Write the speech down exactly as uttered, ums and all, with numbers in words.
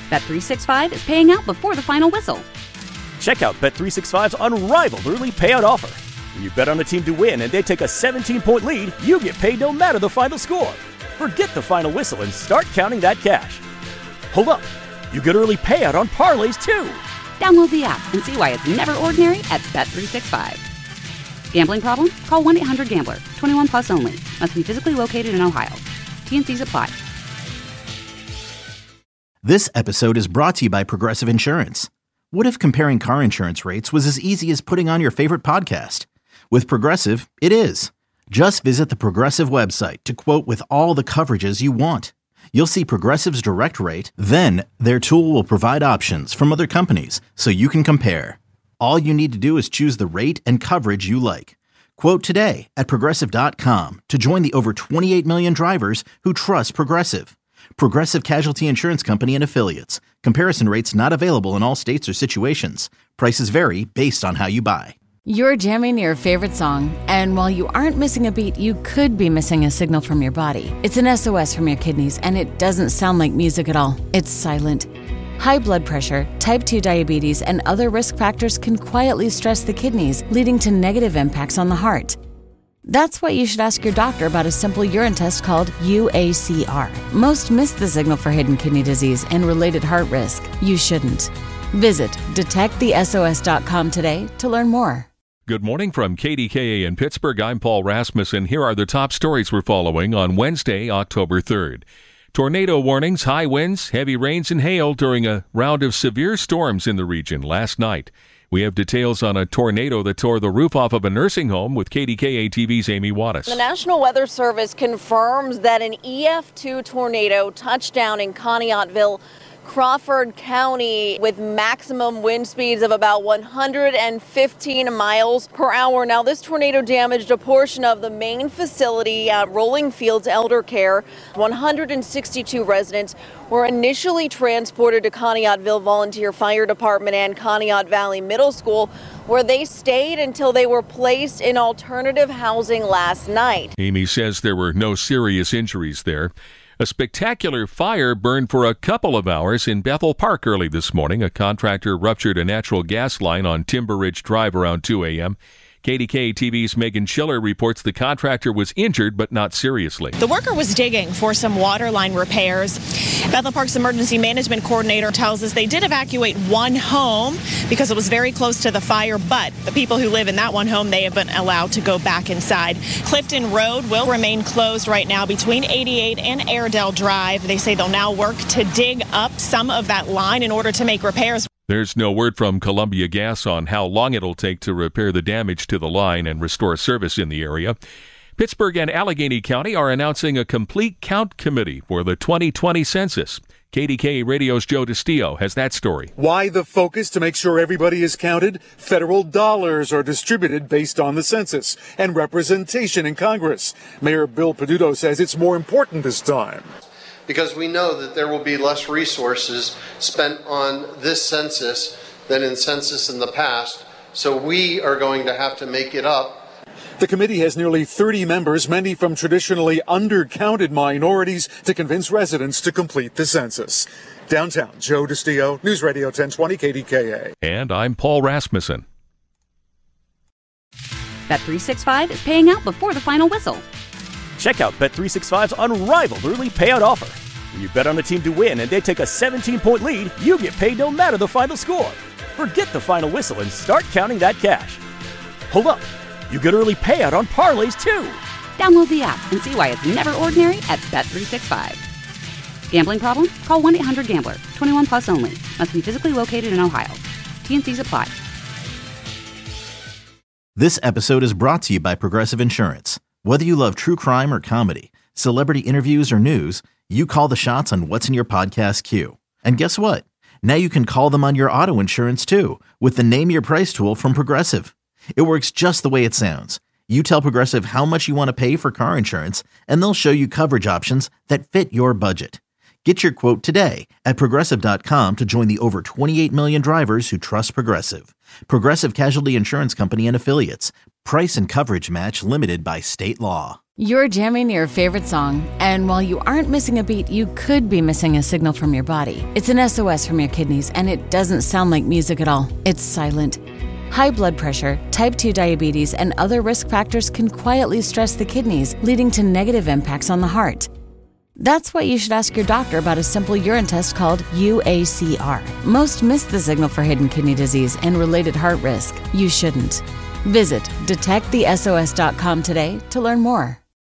Bet three sixty-five is paying out before the final whistle. Check out Bet three sixty-five's unrivaled early payout offer. When you bet on a team to win and they take a seventeen-point lead, you get paid no matter the final score. Forget the final whistle and start counting that cash. Hold up. You get early payout on parlays, too. Download the app and see why it's never ordinary at Bet three sixty-five. Gambling problem? Call one eight hundred gambler. twenty-one plus only. Must be physically located in Ohio. T and C's apply. This episode is brought to you by Progressive Insurance. What if comparing car insurance rates was as easy as putting on your favorite podcast? With Progressive, it is. Just visit the Progressive website to quote with all the coverages you want. You'll see Progressive's direct rate, then their tool will provide options from other companies so you can compare. All you need to do is choose the rate and coverage you like. Quote today at Progressive dot com to join the over twenty-eight million drivers who trust Progressive. Progressive Casualty Insurance Company and Affiliates. Comparison rates not available in all states or situations. Prices vary based on how you buy. You're jamming your favorite song, and while you aren't missing a beat, you could be missing a signal from your body. It's an S O S from your kidneys, and it doesn't sound like music at all. It's silent. High blood pressure, type two diabetes, and other risk factors can quietly stress the kidneys, leading to negative impacts on the heart. That's why you should ask your doctor about a simple urine test called U A C R. Most miss the signal for hidden kidney disease and related heart risk. You shouldn't. Visit detect the S O S dot com today to learn more. Good morning from K D K A in Pittsburgh. I'm Paul Rasmussen. Here are the top stories we're following on Wednesday, October third. Tornado warnings, high winds, heavy rains, and hail during a round of severe storms in the region last night. We have details on a tornado that tore the roof off of a nursing home with K D K A T V's Amy Wattis. The National Weather Service confirms that an E F two tornado touched down in Conneautville, Crawford County, with maximum wind speeds of about one hundred fifteen miles per hour. Now, this tornado damaged a portion of the main facility at Rolling Fields Elder Care. one hundred sixty-two residents were initially transported to Conneautville Volunteer Fire Department and Conneaut Valley Middle School, where they stayed until they were placed in alternative housing last night. Amy says there were no serious injuries there. A spectacular fire burned for a couple of hours in Bethel Park early this morning. A contractor ruptured a natural gas line on Timber Ridge Drive around two a.m. K D K A T V's Megan Schiller reports the contractor was injured, but not seriously. The worker was digging for some water line repairs. Bethel Park's emergency management coordinator tells us they did evacuate one home because it was very close to the fire, but the people who live in that one home, they have been allowed to go back inside. Clifton Road will remain closed right now between eighty-eight and Airedale Drive. They say they'll now work to dig up some of that line in order to make repairs. There's no word from Columbia Gas on how long it'll take to repair the damage to the line and restore service in the area. Pittsburgh and Allegheny County are announcing a complete count committee for the twenty twenty census. K D K A Radio's Joe DiStio has that story. Why the focus to make sure everybody is counted? Federal dollars are distributed based on the census and representation in Congress. Mayor Bill Peduto says it's more important this time, because we know that there will be less resources spent on this census than in census in the past, so we are going to have to make it up. The committee has nearly thirty members, many from traditionally undercounted minorities, to convince residents to complete the census. Downtown, Joe DiStio, News Radio ten twenty K D K A. And I'm Paul Rasmussen. Bet three sixty-five is paying out before the final whistle. Check out Bet three sixty-five's unrivaled early payout offer. When you bet on a team to win and they take a seventeen-point lead, you get paid no matter the final score. Forget the final whistle and start counting that cash. Hold up. You get early payout on parlays, too. Download the app and see why it's never ordinary at Bet three sixty-five. Gambling problem? Call one eight hundred gambler. twenty-one plus only. Must be physically located in Ohio. T and C's apply. This episode is brought to you by Progressive Insurance. Whether you love true crime or comedy, celebrity interviews or news, you call the shots on what's in your podcast queue. And guess what? Now you can call them on your auto insurance, too, with the Name Your Price tool from Progressive. It works just the way it sounds. You tell Progressive how much you want to pay for car insurance, and they'll show you coverage options that fit your budget. Get your quote today at Progressive dot com to join the over twenty-eight million drivers who trust Progressive. Progressive Casualty Insurance Company and Affiliates. Price and coverage match limited by state law. You're jamming your favorite song, and while you aren't missing a beat, you could be missing a signal from your body. It's an S O S from your kidneys, and it doesn't sound like music at all. It's silent. High blood pressure, type two diabetes, and other risk factors can quietly stress the kidneys, leading to negative impacts on the heart. That's why you should ask your doctor about a simple urine test called U A C R. Most miss the signal for hidden kidney disease and related heart risk. You shouldn't. Visit detect the S O S dot com today to learn more.